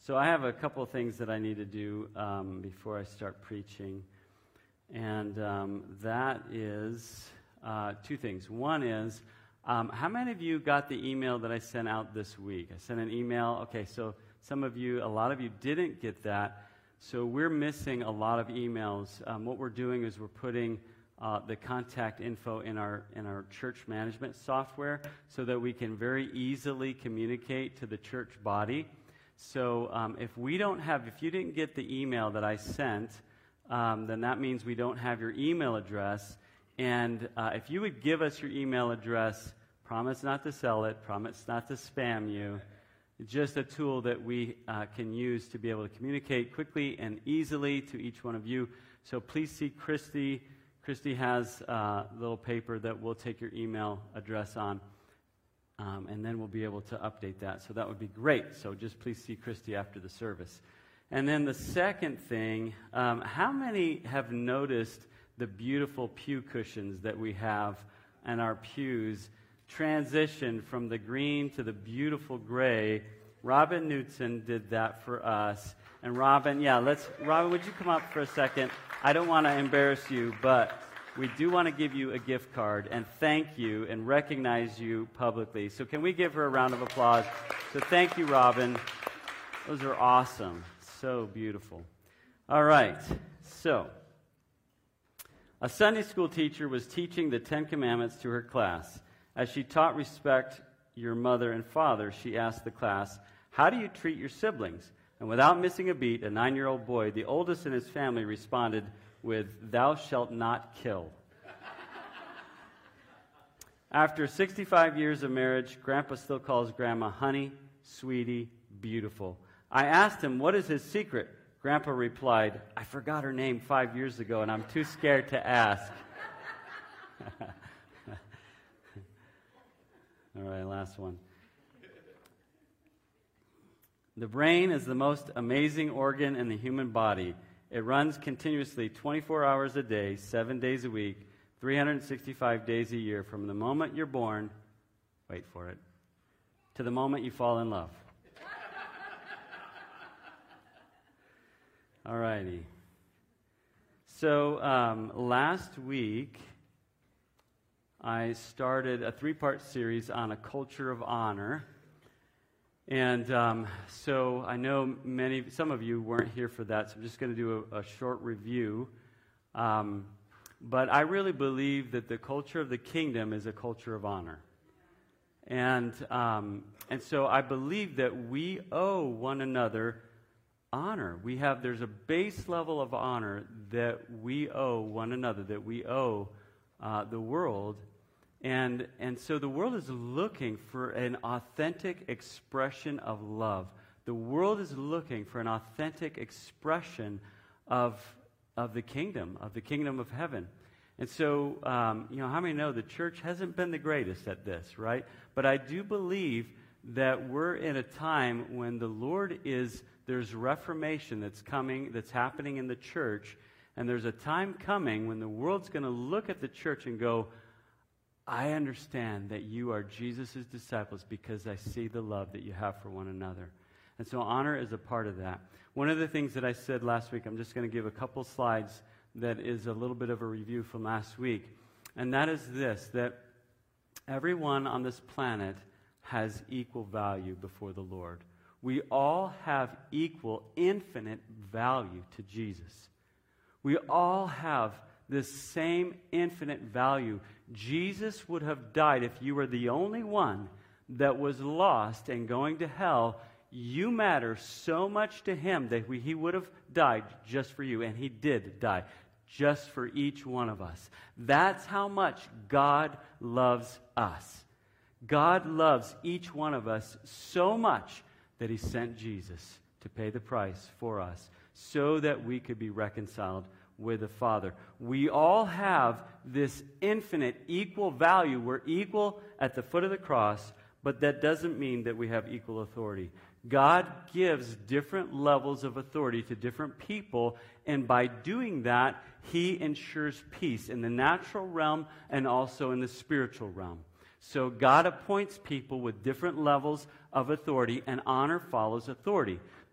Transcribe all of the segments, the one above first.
So I have a couple of things that I need to do before I start preaching. And that is two things. One is, how many of you got the email that I sent out this week? I sent an email. Okay, so some of you, a lot of you didn't get that. So we're missing a lot of emails. What we're doing is we're putting the contact info in our church management software so that we can very easily communicate to the church body. So if you didn't get the email that I sent, then that means we don't have your email address. And if you would give us your email address, promise not to sell it, promise not to spam you. It's just a tool that we can use to be able to communicate quickly and easily to each one of you. So please see Christy. Christy has a little paper that we'll take your email address on. And then we'll be able to update that. So that would be great. So just please see Christy after the service. And then the second thing, how many have noticed the beautiful pew cushions that we have in our pews transitioned from the green to the beautiful gray? Robin Knutson did that for us. And Robin, would you come up for a second? I don't want to embarrass you, but we do want to give you a gift card and thank you and recognize you publicly. So can we give her a round of applause? So thank you, Robin. Those are awesome. So beautiful. All right. So a Sunday school teacher was teaching the Ten Commandments to her class. As she taught respect your mother and father, she asked the class, "How do you treat your siblings?" And without missing a beat, a 9-year-old boy, the oldest in his family, responded with, "Thou shalt not kill." After 65 years of marriage, Grandpa still calls Grandma honey, sweetie, beautiful. I asked him, what is his secret? Grandpa replied, "I forgot her name 5 years ago, and I'm too scared to ask." All right, last one. The brain is the most amazing organ in the human body. It runs continuously 24 hours a day, 7 days a week, 365 days a year, from the moment you're born, wait for it, to the moment you fall in love. All righty. So last week, I started a 3-part series on a culture of honor. And so I know some of you weren't here for that, so I'm just going to do a short review. But I really believe that the culture of the kingdom is a culture of honor. And so I believe that we owe one another honor. There's a base level of honor that we owe one another, that we owe the world. And so the world is looking for an authentic expression of love. The world is looking for an authentic expression of the kingdom of heaven. And so, how many know the church hasn't been the greatest at this, right? But I do believe that we're in a time when there's reformation that's happening in the church, and there's a time coming when the world's going to look at the church and go, I understand that you are Jesus' disciples because I see the love that you have for one another. And so honor is a part of that. One of the things that I said last week, I'm just going to give a couple slides that is a little bit of a review from last week. And that is this, that everyone on this planet has equal value before the Lord. We all have equal, infinite value to Jesus. We all have this same infinite value. Jesus would have died if you were the only one that was lost and going to hell. You matter so much to him that he would have died just for you, and he did die just for each one of us. That's how much God loves us. God loves each one of us so much that he sent Jesus to pay the price for us so that we could be reconciled with the Father. We all have this infinite equal value. We're equal at the foot of the cross, but that doesn't mean that we have equal authority. God gives different levels of authority to different people, and by doing that, he ensures peace in the natural realm and also in the spiritual realm. So God appoints people with different levels of authority, and honor follows authority.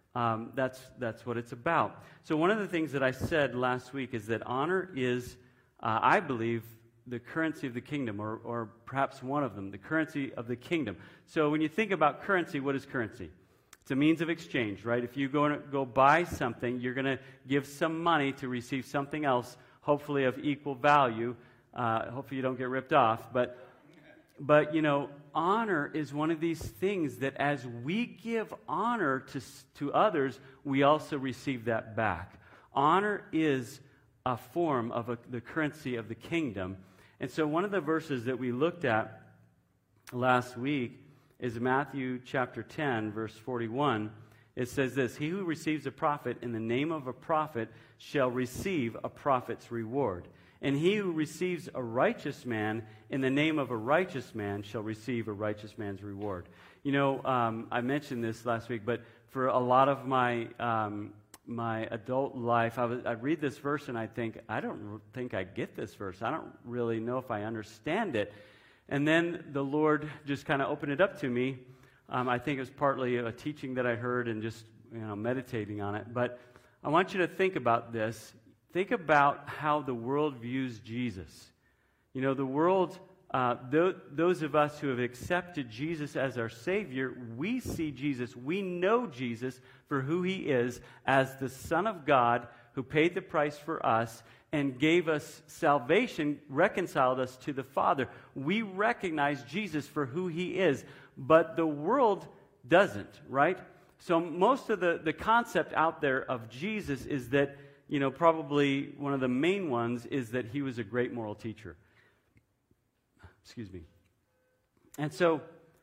That's what it's about. So one of the things that I said last week is that honor is, I believe, the currency of the kingdom, or perhaps one of them, the currency of the kingdom. So when you think about currency, what is currency? It's a means of exchange, right? If you go buy something, you're going to give some money to receive something else, hopefully of equal value. Hopefully you don't get ripped off. But you know, honor is one of these things that as we give honor to others, we also receive that back. Honor is a form of the currency of the kingdom. And so one of the verses that we looked at last week is Matthew chapter 10, verse 41. It says this, "He who receives a prophet in the name of a prophet shall receive a prophet's reward. And he who receives a righteous man in the name of a righteous man shall receive a righteous man's reward." You know, I mentioned this last week, but for a lot of my adult life, I read this verse and I think, I don't think I get this verse. I don't really know if I understand it. And then the Lord just kind of opened it up to me. I think it was partly a teaching that I heard and just meditating on it. But I want you to think about this. Think about how the world views Jesus. You know, the world, those of us who have accepted Jesus as our Savior, we see Jesus, we know Jesus for who He is as the Son of God who paid the price for us and gave us salvation, reconciled us to the Father. We recognize Jesus for who He is, but the world doesn't, right? So most of the concept out there of Jesus is that, you know, probably one of the main ones is that He was a great moral teacher. Excuse me. And so,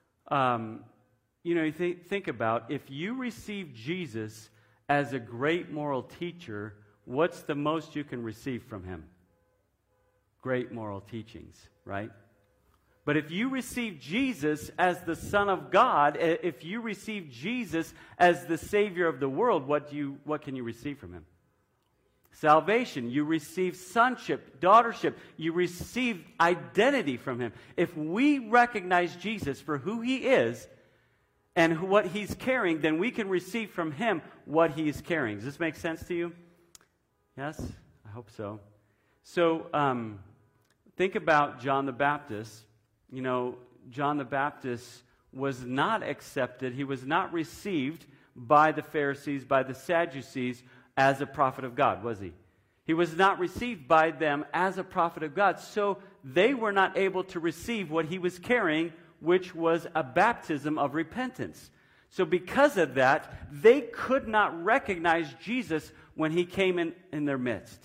you think about, if you receive Jesus as a great moral teacher, what's the most you can receive from Him? Great moral teachings, right? But if you receive Jesus as the Son of God, if you receive Jesus as the Savior of the world, what can you receive from Him? Salvation. You receive sonship, daughtership. You receive identity from Him. If we recognize Jesus for who He is and what He's carrying, then we can receive from Him what He is carrying. Does this make sense to you? Yes? I hope so. So, think about John the Baptist. You know, John the Baptist was not accepted. He was not received by the Pharisees, by the Sadducees, as a prophet of God, was he? He was not received by them as a prophet of God, so they were not able to receive what he was carrying, which was a baptism of repentance. So because of that, they could not recognize Jesus when He came in their midst.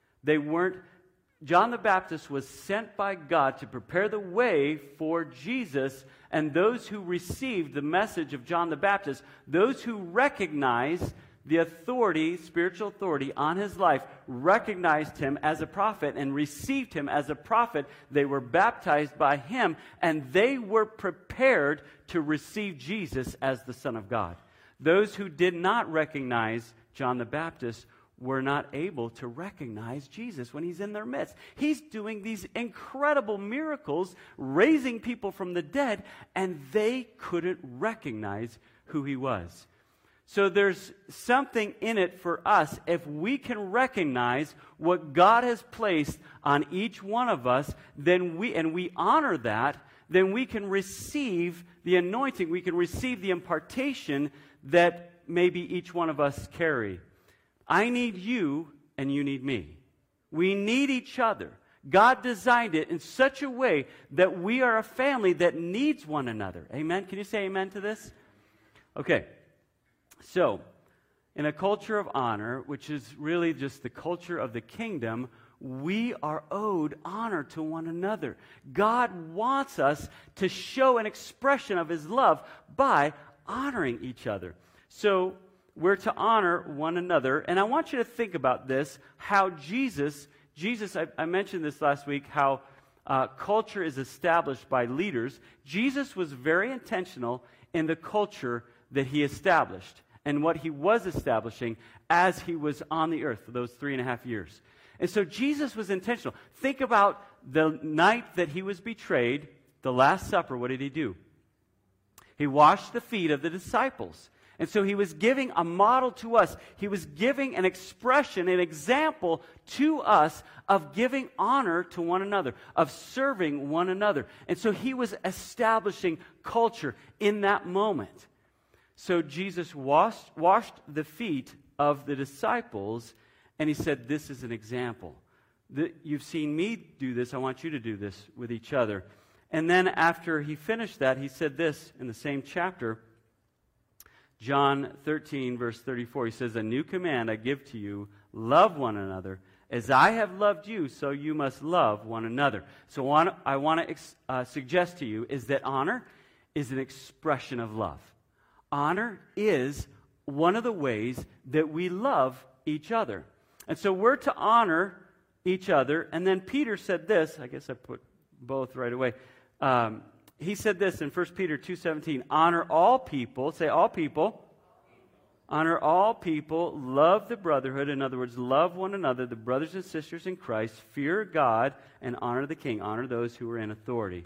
John the Baptist was sent by God to prepare the way for Jesus, and those who received the message of John the Baptist, those who recognized the authority, spiritual authority on his life, recognized him as a prophet and received him as a prophet. They were baptized by him, and they were prepared to receive Jesus as the Son of God. Those who did not recognize John the Baptist were not able to recognize Jesus when He's in their midst. He's doing these incredible miracles, raising people from the dead, and they couldn't recognize who He was. So there's something in it for us. If we can recognize what God has placed on each one of us, then we honor that, then we can receive the anointing, we can receive the impartation that maybe each one of us carry. I need you and you need me. We need each other. God designed it in such a way that we are a family that needs one another. Amen? Can you say amen to this? Okay. So, in a culture of honor, which is really just the culture of the kingdom, we are owed honor to one another. God wants us to show an expression of His love by honoring each other. So, we're to honor one another. And I want you to think about this, how Jesus, I mentioned this last week, how culture is established by leaders. Jesus was very intentional in the culture that He established and what He was establishing as He was on the earth for those 3.5 years. And so Jesus was intentional. Think about the night that He was betrayed, the Last Supper. What did He do? He washed the feet of the disciples. And so he was giving a model to us. He was giving an expression, an example to us of giving honor to one another, of serving one another. And so he was establishing culture in that moment. So Jesus washed the feet of the disciples, and he said, this is an example. You've seen me do this. I want you to do this with each other. And then after he finished that, he said this in the same chapter, John 13, verse 34. He says, a new command I give to you, love one another. As I have loved you, so you must love one another. So I want to suggest to you is that honor is an expression of love. Honor is one of the ways that we love each other. And so we're to honor each other. And then Peter said this. I guess I put both right away. He said this in 1 Peter 2:17, honor all people, say all people, honor all people, love the brotherhood, in other words, love one another, the brothers and sisters in Christ, fear God, and honor the king, honor those who are in authority.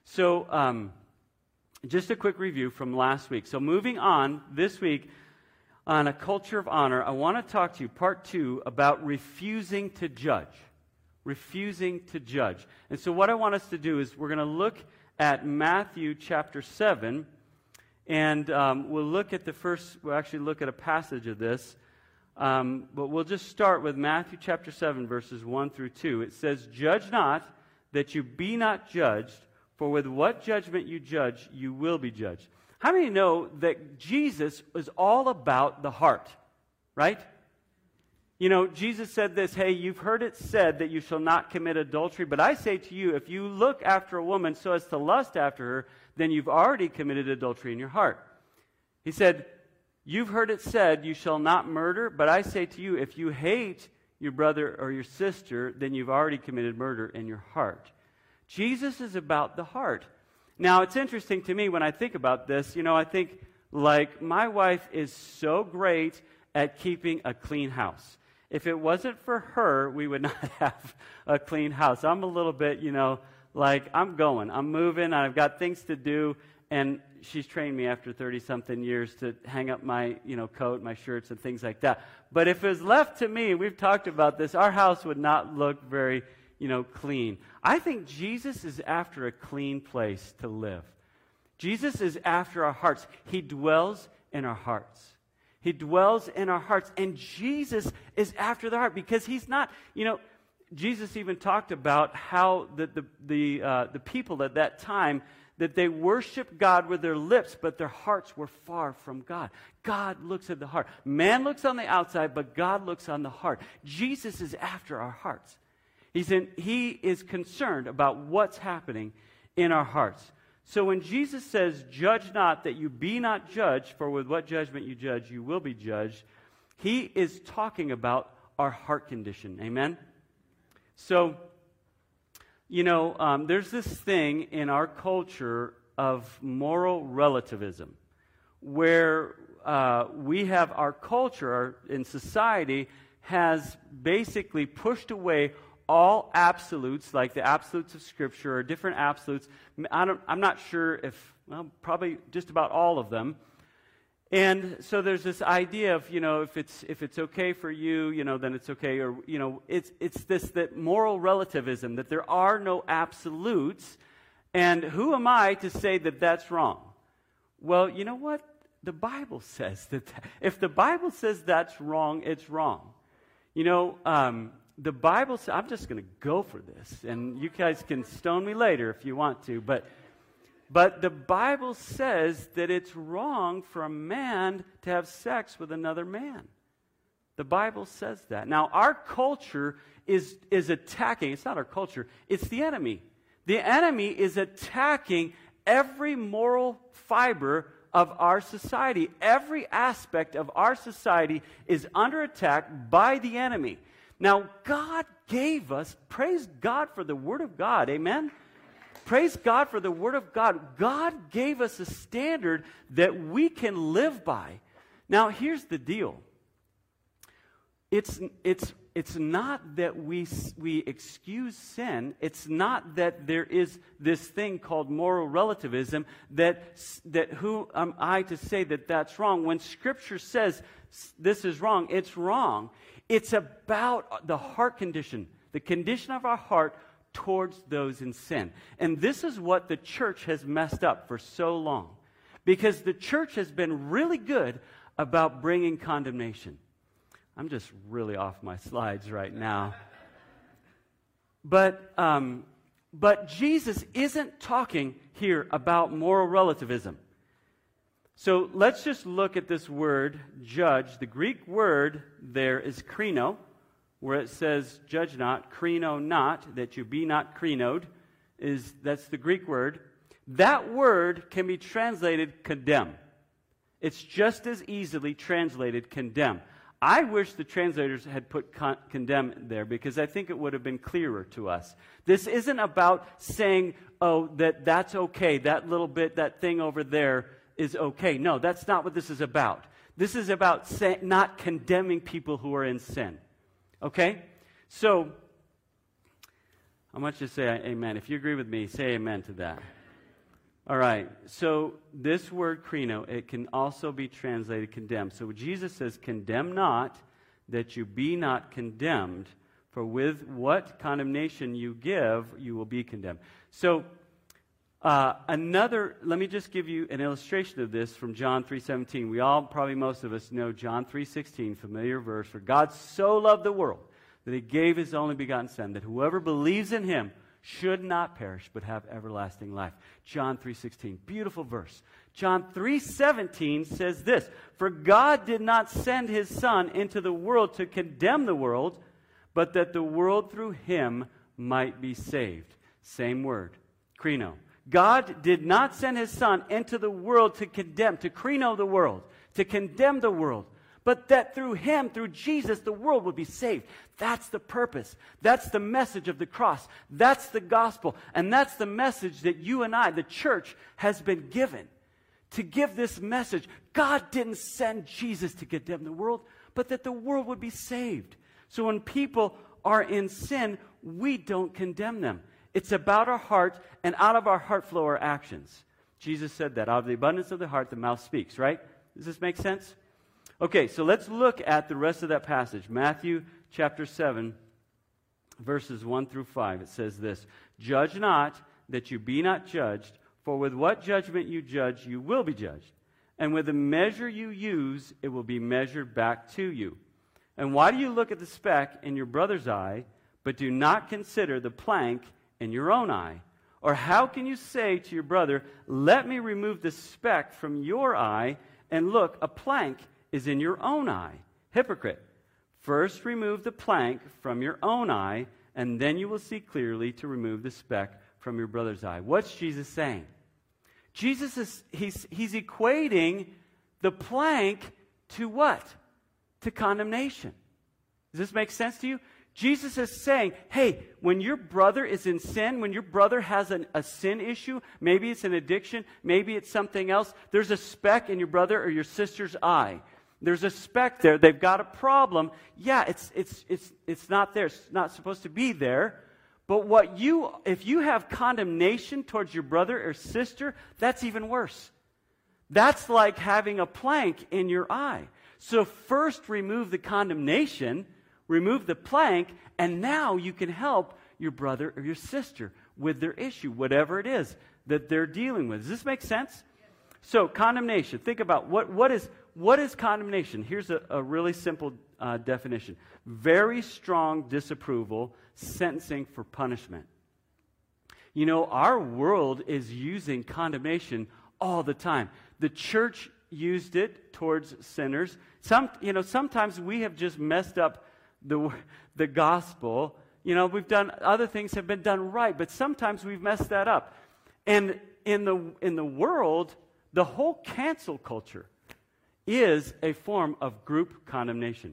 So, just a quick review from last week. So moving on, this week, on a culture of honor, I want to talk to you, part 2, about refusing to judge. Refusing to judge. And so what I want us to do is we're going to look at Matthew chapter 7, and we'll actually look at a passage of this, but we'll just start with Matthew chapter 7, verses 1 through 2. It says, judge not, that you be not judged, for with what judgment you judge, you will be judged. How many know that Jesus is all about the heart, right? You know, Jesus said this, hey, you've heard it said that you shall not commit adultery, but I say to you, if you look after a woman so as to lust after her, then you've already committed adultery in your heart. He said, you've heard it said, you shall not murder, but I say to you, if you hate your brother or your sister, then you've already committed murder in your heart. Jesus is about the heart. Now, it's interesting to me when I think about this, you know, I think, like, my wife is so great at keeping a clean house. If it wasn't for her, we would not have a clean house. I'm a little bit, you know, like, I'm moving, I've got things to do, and she's trained me after 30-something years to hang up my, you know, coat, my shirts, and things like that. But if it was left to me, we've talked about this, our house would not look very, you know, clean. I think Jesus is after a clean place to live. Jesus is after our hearts. He dwells in our hearts. He dwells in our hearts. And Jesus is after the heart because he's not, you know, Jesus even talked about how the people at that time, that they worshiped God with their lips, but their hearts were far from God. God looks at the heart. Man looks on the outside, but God looks on the heart. Jesus is after our hearts. He is concerned about what's happening in our hearts. So when Jesus says, judge not that you be not judged, for with what judgment you judge, you will be judged, he is talking about our heart condition. Amen? So, you know, there's this thing in our culture of moral relativism where we have our culture in society has basically pushed away all absolutes, like the absolutes of Scripture or different absolutes. I'm not sure if, well, probably just about all of them. And so there's this idea of, you know, if it's okay for you, you know, then it's okay. Or, you know, it's that moral relativism, that there are no absolutes. And who am I to say that that's wrong? Well, you know what? The Bible says that if the Bible says that's wrong, it's wrong. You know, the Bible says, I'm just going to go for this, and you guys can stone me later if you want to, but the Bible says that it's wrong for a man to have sex with another man. The Bible says that. Now, our culture is attacking, it's not our culture, it's the enemy. The enemy is attacking every moral fiber of our society. Every aspect of our society is under attack by the enemy. Now, God gave us, praise God for the Word of God, amen? Praise God for the Word of God. God gave us a standard that we can live by. Now, here's the deal. It's it's not that we excuse sin. It's not that there is this thing called moral relativism that who am I to say that that's wrong? When Scripture says this is wrong, it's wrong. It's about the heart condition, the condition of our heart towards those in sin. And this is what the church has messed up for so long. Because the church has been really good about bringing condemnation. I'm just really off my slides right now. But Jesus isn't talking here about moral relativism. So let's just look at this word, judge. The Greek word there is krino, where it says, judge not, krino not, that you be not krinoed, that's the Greek word. That word can be translated condemn. It's just as easily translated condemn. I wish the translators had put condemn there because I think it would have been clearer to us. This isn't about saying, oh, that's okay, that little bit, that thing over there is okay. No, that's not what this is about. This is about not condemning people who are in sin. Okay? So, I want you to say amen. If you agree with me, say amen to that. All right, so this word krino, it can also be translated condemn. So Jesus says, condemn not, that you be not condemned, for with what condemnation you give, you will be condemned. So let me just give you an illustration of this from John 3:17. We all, probably most of us, know John 3:16, familiar verse. For God so loved the world that he gave his only begotten Son, that whoever believes in him should not perish, but have everlasting life. John 3:16, beautiful verse. John 3:17 says this, for God did not send his Son into the world to condemn the world, but that the world through him might be saved. Same word, krino. God did not send his Son into the world to condemn, to krino the world, to condemn the world, but that through him, through Jesus, the world would be saved. That's the purpose. That's the message of the cross. That's the gospel. And that's the message that you and I, the church, has been given. To give this message. God didn't send Jesus to condemn the world, but that the world would be saved. So when people are in sin, we don't condemn them. It's about our heart, and out of our heart flow our actions. Jesus said that. Out of the abundance of the heart, the mouth speaks, right? Does this make sense? Okay, so let's look at the rest of that passage. Matthew chapter 7, verses 1 through 5. It says this, judge not, that you be not judged, for with what judgment you judge, you will be judged. And with the measure you use, it will be measured back to you. And why do you look at the speck in your brother's eye, but do not consider the plank in your own eye? Or how can you say to your brother, let me remove the speck from your eye, and look, a plank is in your own eye? Hypocrite, first remove the plank from your own eye, and then you will see clearly to remove the speck from your brother's eye. What's Jesus saying? Jesus is he's equating the plank to what? To condemnation. Does this make sense to you? Jesus is saying, hey, when your brother is in sin, when your brother has a sin issue, maybe it's an addiction, maybe it's something else, there's a speck in your brother or your sister's eye. There's a speck there. They've got a problem. Yeah, it's not there. It's not supposed to be there. But if you have condemnation towards your brother or sister, that's even worse. That's like having a plank in your eye. So first remove the condemnation, remove the plank, and now you can help your brother or your sister with their issue, whatever it is that they're dealing with. Does this make sense? So condemnation. Think about what is condemnation? Here's a really simple definition. Very strong disapproval, sentencing for punishment. You know, our world is using condemnation all the time. The church used it towards sinners. Sometimes we have just messed up the gospel. You know, we've done other things have been done right, but sometimes we've messed that up. And in the world, the whole cancel culture is a form of group condemnation.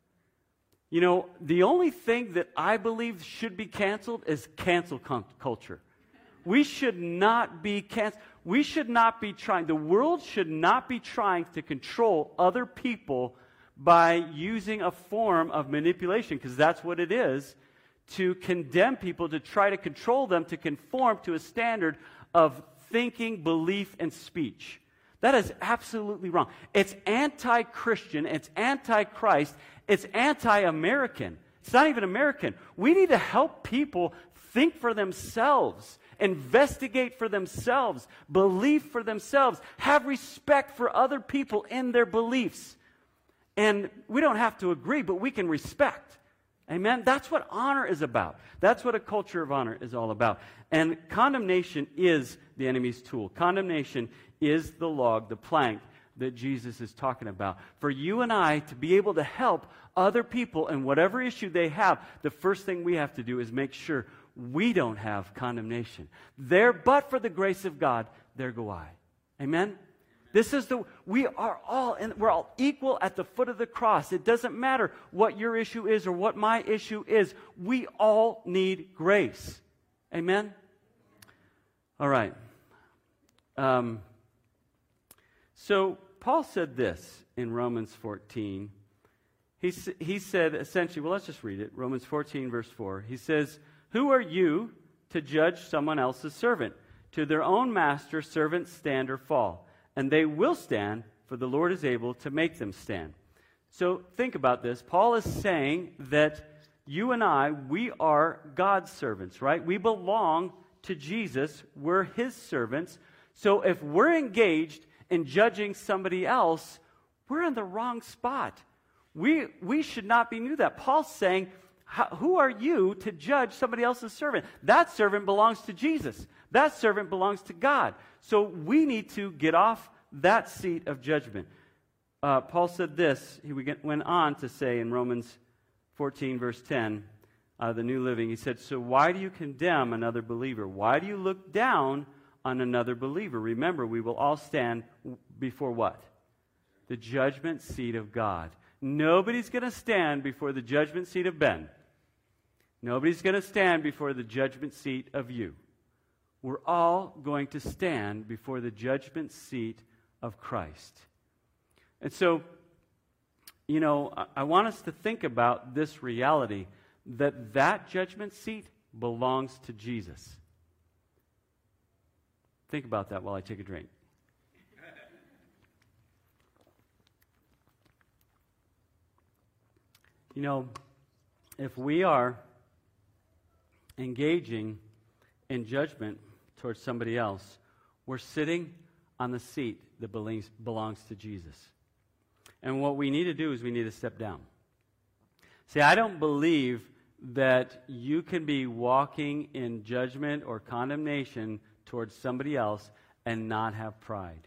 You know, the only thing that I believe should be canceled is cancel culture. We should not be canceled. We should not be trying, the world should not be trying to control other people by using a form of manipulation, because that's what it is, to condemn people, to try to control them, to conform to a standard of thinking, belief, and speech. That is absolutely wrong. It's anti-Christian, it's anti-Christ, it's anti-American. It's not even American. We need to help people think for themselves, investigate for themselves, believe for themselves, have respect for other people in their beliefs. And we don't have to agree, but we can respect. Amen? That's what honor is about. That's what a culture of honor is all about. And condemnation is the enemy's tool. Condemnation is the log, the plank that Jesus is talking about. For you and I to be able to help other people in whatever issue they have, the first thing we have to do is make sure we don't have condemnation. There, but for the grace of God, there go I. Amen? We're all equal at the foot of the cross. It doesn't matter what your issue is or what my issue is. We all need grace. Amen? All right. So Paul said this in Romans 14. He said essentially, well, let's just read it. Romans 14, verse 4. He says, "Who are you to judge someone else's servant? To their own master servants stand or fall. And they will stand, for the Lord is able to make them stand." So think about this. Paul is saying that you and I, we are God's servants, right? We belong to Jesus. We're His servants. So if we're engaged in judging somebody else, we're in the wrong spot. We should not be doing that. Paul's saying, who are you to judge somebody else's servant? That servant belongs to Jesus. That servant belongs to God. So we need to get off that seat of judgment. Paul said this. He went on to say in Romans 14, verse 10, the New Living, he said, "So why do you condemn another believer? Why do you look down on another believer? Remember, we will all stand before what? The judgment seat of God." Nobody's going to stand before the judgment seat of Ben. Nobody's going to stand before the judgment seat of you. We're all going to stand before the judgment seat of Christ. And so, I want us to think about this reality, that judgment seat belongs to Jesus. Think about that while I take a drink. If we are engaging in judgment towards somebody else, we're sitting on the seat that belongs to Jesus. And what we need to do is we need to step down. See, I don't believe that you can be walking in judgment or condemnation towards somebody else and not have pride.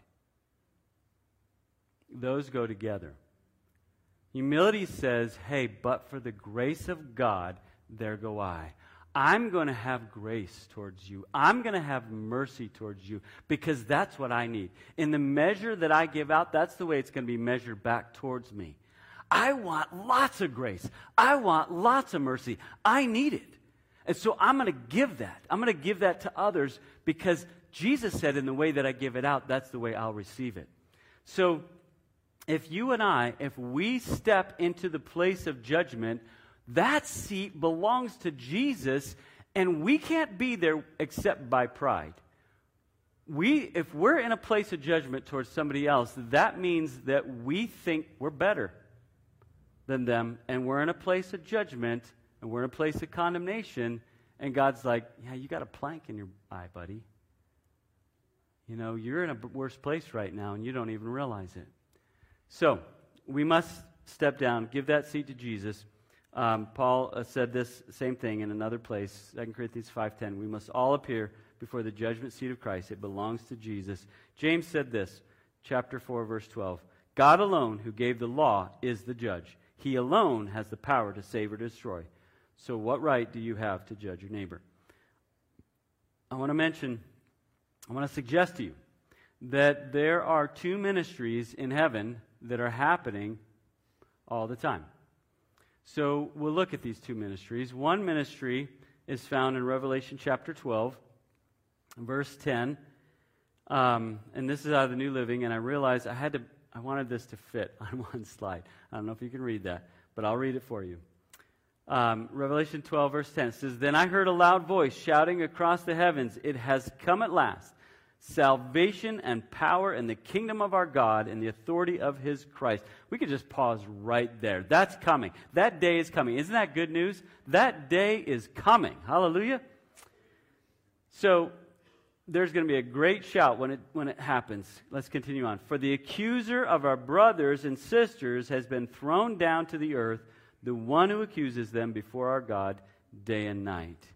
Those go together. Humility says, hey, but for the grace of God, there go I. I'm going to have grace towards you. I'm going to have mercy towards you because that's what I need. In the measure that I give out, that's the way it's going to be measured back towards me. I want lots of grace. I want lots of mercy. I need it. And so I'm going to give that. I'm going to give that to others because Jesus said in the way that I give it out, that's the way I'll receive it. So if you and I, if we step into the place of judgment, that seat belongs to Jesus, and we can't be there except by pride. If we're in a place of judgment towards somebody else, that means that we think we're better than them, and we're in a place of judgment, and we're in a place of condemnation, and God's like, yeah, you got a plank in your eye, buddy. You're in a worse place right now, and you don't even realize it. So, we must step down, give that seat to Jesus. Paul said this same thing in another place, 2 Corinthians 5:10. We must all appear before the judgment seat of Christ. It belongs to Jesus. James said this, chapter 4, verse 12. God alone, who gave the law, is the judge. He alone has the power to save or destroy. So what right do you have to judge your neighbor? I want to suggest to you that there are two ministries in heaven that are happening all the time. So we'll look at these two ministries. One ministry is found in Revelation chapter 12, verse 10. And this is out of the New Living, and I realized I I wanted this to fit on one slide. I don't know if you can read that, but I'll read it for you. Revelation 12, verse 10 says, "Then I heard a loud voice shouting across the heavens, 'It has come at last, salvation and power and the kingdom of our God and the authority of his Christ.'" We could just pause right there. That's coming. That day is coming. Isn't that good news? That day is coming. Hallelujah. So there's going to be a great shout when it happens. Let's continue on. "For the accuser of our brothers and sisters has been thrown down to the earth, the one who accuses them before our God day and night."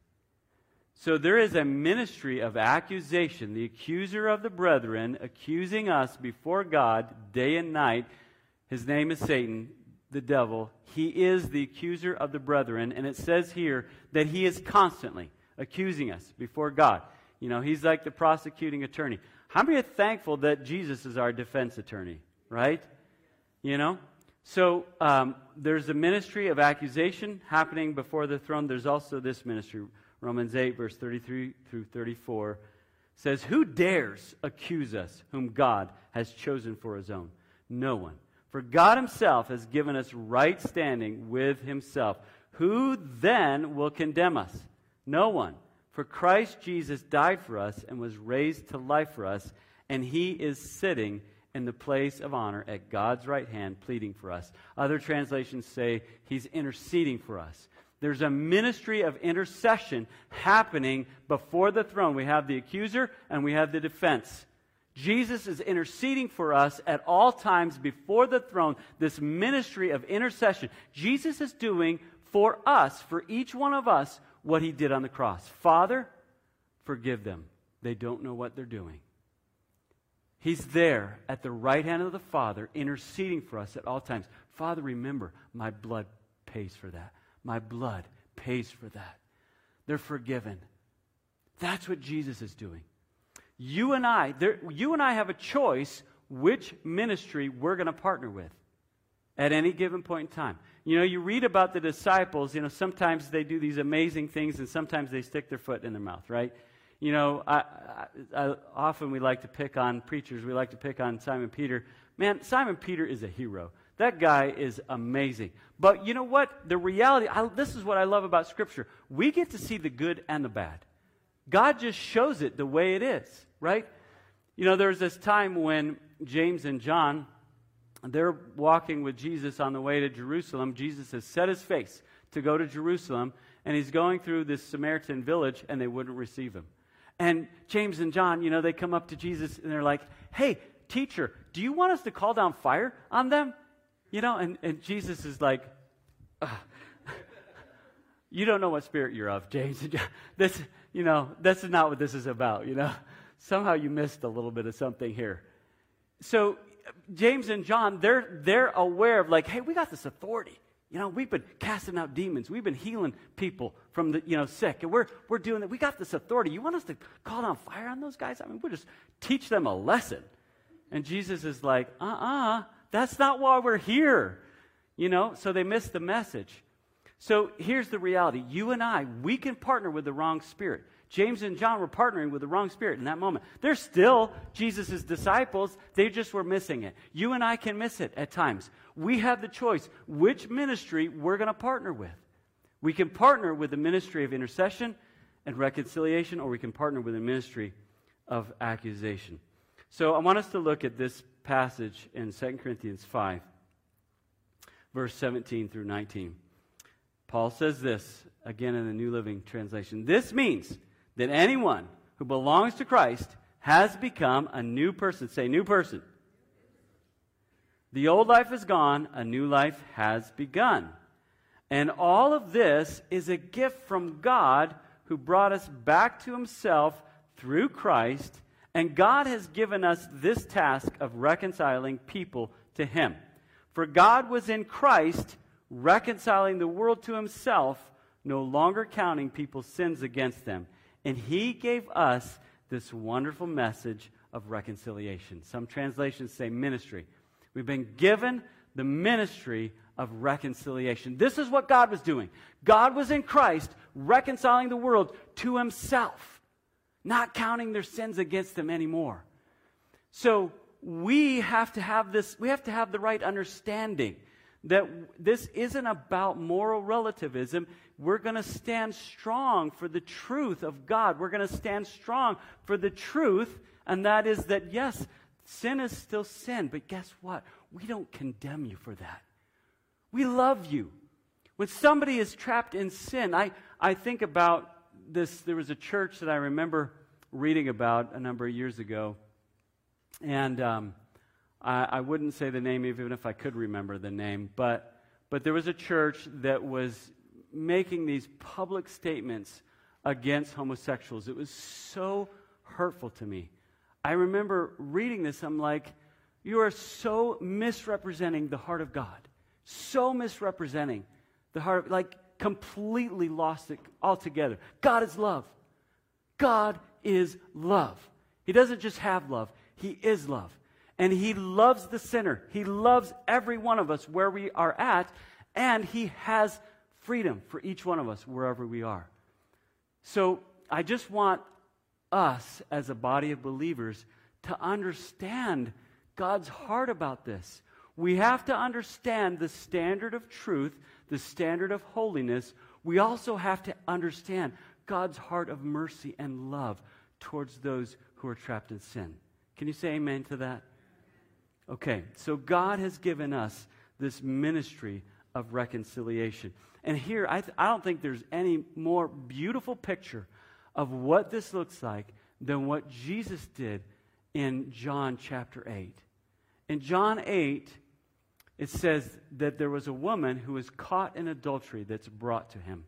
So there is a ministry of accusation, the accuser of the brethren accusing us before God day and night. His name is Satan, the devil. He is the accuser of the brethren, and it says here that he is constantly accusing us before God. You know, he's like the prosecuting attorney. How many are thankful that Jesus is our defense attorney, right? You know? So there's a ministry of accusation happening before the throne. There's also this ministry. Romans 8, verse 33 through 34 says, "Who dares accuse us whom God has chosen for his own? No one. For God himself has given us right standing with himself. Who then will condemn us? No one. For Christ Jesus died for us and was raised to life for us, and he is sitting in the place of honor at God's right hand, pleading for us." Other translations say he's interceding for us. There's a ministry of intercession happening before the throne. We have the accuser and we have the defense. Jesus is interceding for us at all times before the throne, this ministry of intercession. Jesus is doing for us, for each one of us, what he did on the cross. "Father, forgive them. They don't know what they're doing." He's there at the right hand of the Father, interceding for us at all times. "Father, remember, my blood pays for that. My blood pays for that." They're forgiven. That's what Jesus is doing. You and I have a choice which ministry we're going to partner with at any given point in time. You know, you read about the disciples, you know, sometimes they do these amazing things and sometimes they stick their foot in their mouth, right? You know, often we like to pick on preachers. We like to pick on Simon Peter. Man, Simon Peter is a hero. That guy is amazing. But you know what? The reality, this is what I love about Scripture. We get to see the good and the bad. God just shows it the way it is, right? You know, there's this time when James and John, they're walking with Jesus on the way to Jerusalem. Jesus has set his face to go to Jerusalem, and he's going through this Samaritan village, and they wouldn't receive him. And James and John, you know, they come up to Jesus, and they're like, "Hey, teacher, do you want us to call down fire on them?" You know, and Jesus is like, "You don't know what spirit you're of, James and John. This is not what this is about, you know. Somehow you missed a little bit of something here." So James and John, they're aware of like, "Hey, we got this authority. You know, we've been casting out demons. We've been healing people from the, sick. And we're doing that. We got this authority. You want us to call down fire on those guys? I mean, we'll just teach them a lesson." And Jesus is like, that's not why we're here. You know, so they missed the message. So here's the reality. You and I, we can partner with the wrong spirit. James and John were partnering with the wrong spirit in that moment. They're still Jesus' disciples. They just were missing it. You and I can miss it at times. We have the choice which ministry we're going to partner with. We can partner with the ministry of intercession and reconciliation, or we can partner with the ministry of accusation. So I want us to look at this passage in 2 Corinthians 5, verse 17 through 19. Paul says this, again in the New Living Translation. "This means that anyone who belongs to Christ has become a new person." Say, new person. "The old life is gone, a new life has begun. And all of this is a gift from God, who brought us back to himself through Christ, and God has given us this task of reconciling people to him. For God was in Christ, reconciling the world to himself, no longer counting people's sins against them. And he gave us this wonderful message of reconciliation." Some translations say ministry. We've been given the ministry of reconciliation. This is what God was doing. God was in Christ, reconciling the world to himself, not counting their sins against them anymore. So we have to have the right understanding that this isn't about moral relativism. We're going to stand strong for the truth of God. We're going to stand strong for the truth, and that is that, yes, sin is still sin, but guess what? We don't condemn you for that. We love you. When somebody is trapped in sin, I think about this. There was a church that I remember reading about a number of years ago, and I wouldn't say the name even if I could remember the name, but there was a church that was making these public statements against homosexuals. It was so hurtful to me. I remember reading this. I'm like, you are so misrepresenting the heart of God. So misrepresenting the heart of, like, completely lost it altogether. God is love. God is love. He doesn't just have love. He is love. And He loves the sinner. He loves every one of us where we are at, and He has freedom for each one of us wherever we are. So I just want us as a body of believers to understand God's heart about this. We have to understand the standard of truth, the standard of holiness. We also have to understand God's heart of mercy and love towards those who are trapped in sin. Can you say amen to that? Okay, so God has given us this ministry of reconciliation. And here, I don't think there's any more beautiful picture of what this looks like than what Jesus did in John chapter 8. In John 8, it says that there was a woman who was caught in adultery that's brought to him.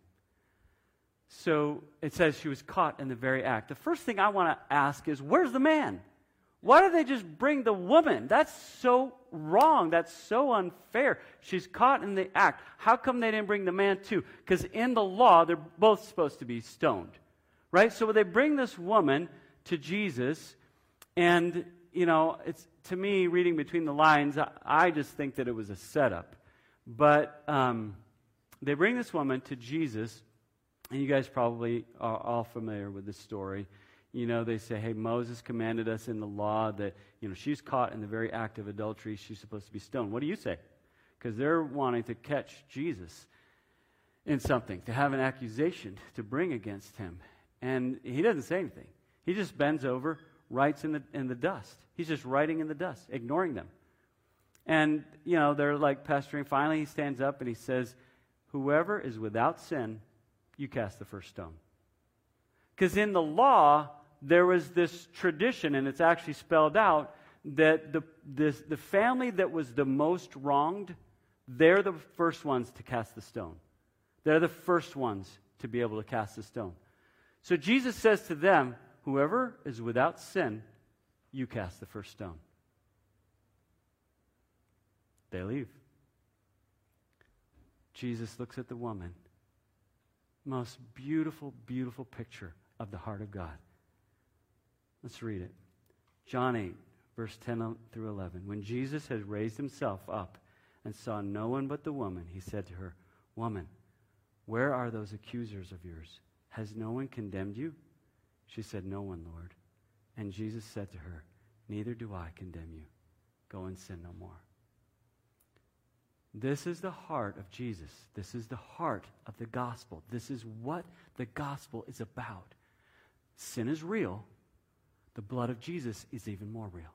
So it says she was caught in the very act. The first thing I want to ask is, where's the man? Why did they just bring the woman? That's so wrong. That's so unfair. She's caught in the act. How come they didn't bring the man too? Because in the law, they're both supposed to be stoned. Right? So they bring this woman to Jesus, and, you know, it's, to me, reading between the lines, I just think that it was a setup. But they bring this woman to Jesus, and you guys probably are all familiar with this story. You know, they say, hey, Moses commanded us in the law that, you know, she's caught in the very act of adultery. She's supposed to be stoned. What do you say? Because they're wanting to catch Jesus in something, to have an accusation to bring against him. And he doesn't say anything. He just bends over, writes in the dust. He's just writing in the dust, ignoring them. And, you know, they're like pestering. Finally, he stands up and he says, whoever is without sin, you cast the first stone. Because in the law, there was this tradition, and it's actually spelled out, that the family that was the most wronged, they're the first ones to cast the stone. They're the first ones to be able to cast the stone. So Jesus says to them, whoever is without sin, you cast the first stone. They leave. Jesus looks at the woman. Most beautiful, beautiful picture of the heart of God. Let's read it. John 8, verse 10 through 11. When Jesus had raised himself up and saw no one but the woman, he said to her, woman, where are those accusers of yours? Has no one condemned you? She said, no one, Lord. And Jesus said to her, neither do I condemn you. Go and sin no more. This is the heart of Jesus. This is the heart of the gospel. This is what the gospel is about. Sin is real. The blood of Jesus is even more real.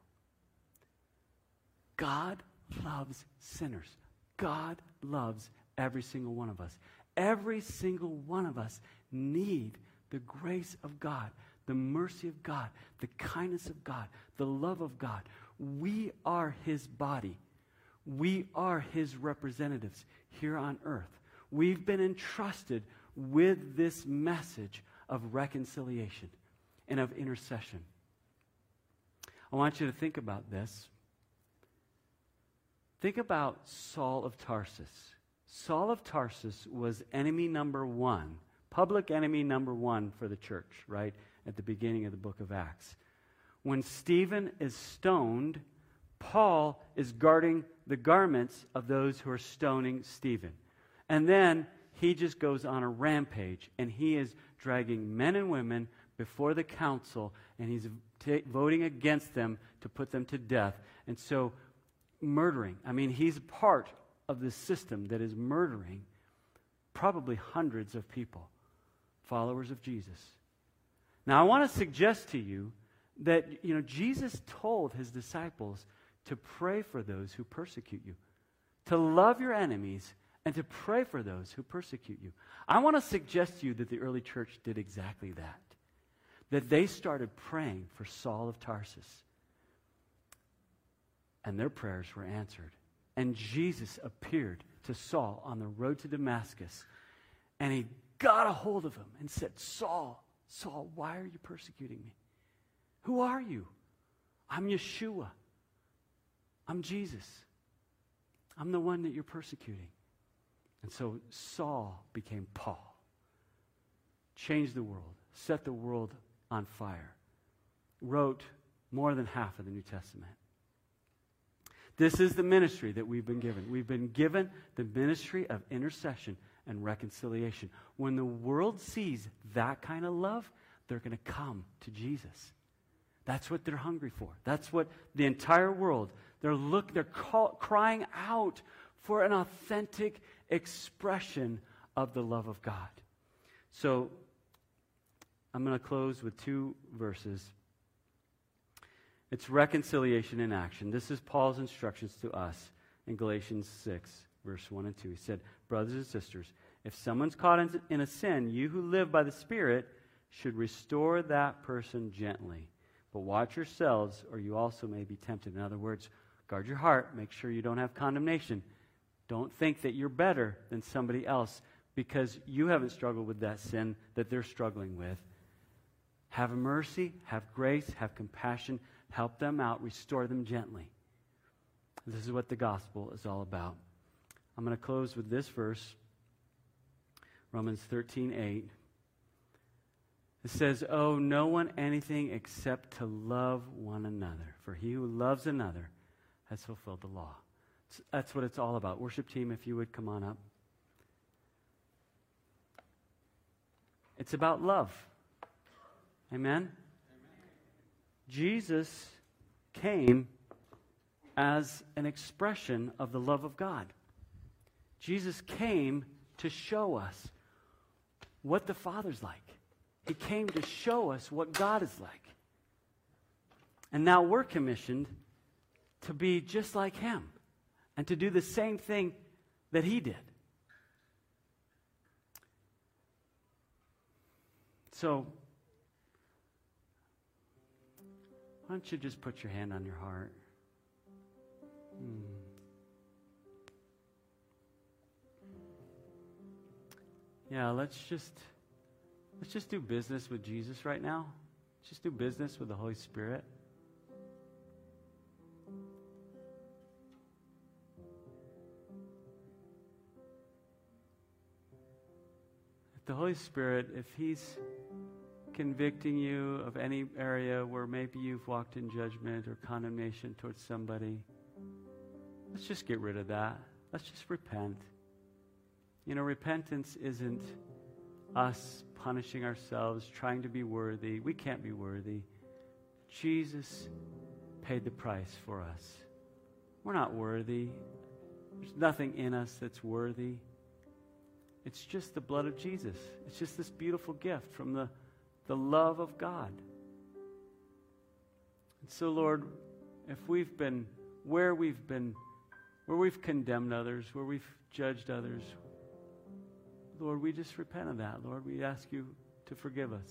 God loves sinners. God loves every single one of us. Every single one of us need the grace of God, the mercy of God, the kindness of God, the love of God. We are His body. We are His representatives here on earth. We've been entrusted with this message of reconciliation and of intercession. I want you to think about this. Think about Saul of Tarsus. Saul of Tarsus was enemy number one, public enemy number one for the church, right, at the beginning of the book of Acts. When Stephen is stoned, Paul is guarding the garments of those who are stoning Stephen. And then he just goes on a rampage, and he is dragging men and women before the council, and he's voting against them to put them to death. And so, murdering. I mean, he's part of the system that is murdering probably hundreds of people, followers of Jesus. Now, I want to suggest to you that, Jesus told his disciples to pray for those who persecute you, to love your enemies, and to pray for those who persecute you. I want to suggest to you that the early church did exactly that they started praying for Saul of Tarsus, and their prayers were answered. And Jesus appeared to Saul on the road to Damascus, and he got a hold of him and said, Saul, Saul, why are you persecuting me? Who are you? I'm Yeshua. I'm Jesus. I'm the one that you're persecuting. And so Saul became Paul, changed the world, set the world on fire, wrote more than half of the New Testament. This is the ministry that we've been given. We've been given the ministry of intercession and reconciliation. When the world sees that kind of love, they're going to come to Jesus. That's what they're hungry for. That's what the entire world, they're crying out for an authentic expression of the love of God. So, I'm going to close with 2 verses. It's reconciliation in action. This is Paul's instructions to us in Galatians 6, verse 1 and 2. He said, brothers and sisters, if someone's caught in a sin, you who live by the Spirit should restore that person gently. But watch yourselves, or you also may be tempted. In other words, guard your heart. Make sure you don't have condemnation. Don't think that you're better than somebody else because you haven't struggled with that sin that they're struggling with. Have mercy, have grace, have compassion. Help them out. Restore them gently. This is what the gospel is all about. I'm going to close with this verse, Romans 13:8. It says, owe no one anything except to love one another. For he who loves another has fulfilled the law. That's what it's all about. Worship team, if you would come on up. It's about love. Amen? Jesus came as an expression of the love of God. Jesus came to show us what the Father's like. He came to show us what God is like. And now we're commissioned to be just like him and to do the same thing that he did. So, why don't you just put your hand on your heart? Yeah, let's just do business with Jesus right now. Let's just do business with the Holy Spirit. If the Holy Spirit, if he's convicting you of any area where maybe you've walked in judgment or condemnation towards somebody, let's just get rid of that. Let's just repent. Repentance isn't us punishing ourselves, trying to be worthy. We can't be worthy. Jesus paid the price for us. We're not worthy. There's nothing in us that's worthy. It's just the blood of Jesus. It's just this beautiful gift from the love of God. And so, Lord, if where we've condemned others, where we've judged others, Lord, we just repent of that. Lord, we ask you to forgive us.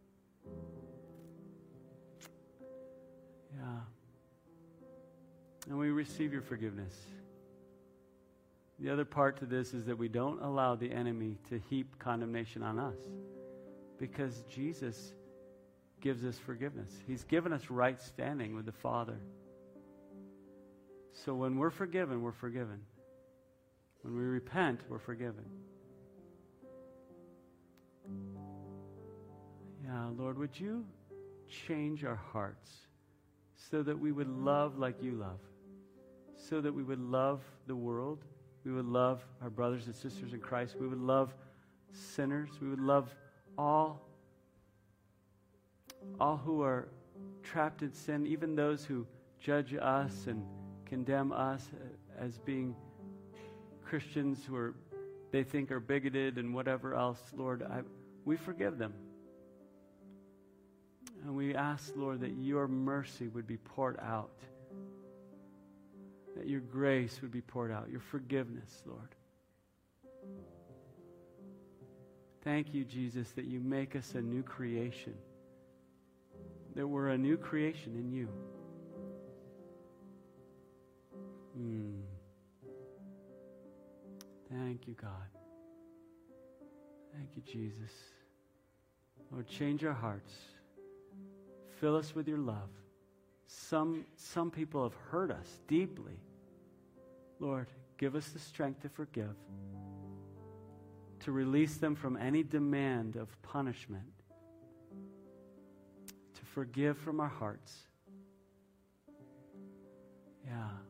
Yeah. And we receive your forgiveness. The other part to this is that we don't allow the enemy to heap condemnation on us, because Jesus gives us forgiveness. He's given us right standing with the Father. So when we're forgiven, we're forgiven. When we repent, we're forgiven. Yeah, Lord, would you change our hearts so that we would love like you love, so that we would love the world, we would love our brothers and sisters in Christ, we would love sinners, we would love all all who are trapped in sin, even those who judge us and condemn us as being Christians they think are bigoted and whatever else, Lord, we forgive them. And we ask, Lord, that your mercy would be poured out, that your grace would be poured out, your forgiveness, Lord. Thank you, Jesus, that you make us a new creation, that we're a new creation in you. Thank you, God. Thank you, Jesus. Lord, change our hearts. Fill us with your love. Some people have hurt us deeply. Lord, give us the strength to forgive, to release them from any demand of punishment, to forgive from our hearts. Yeah.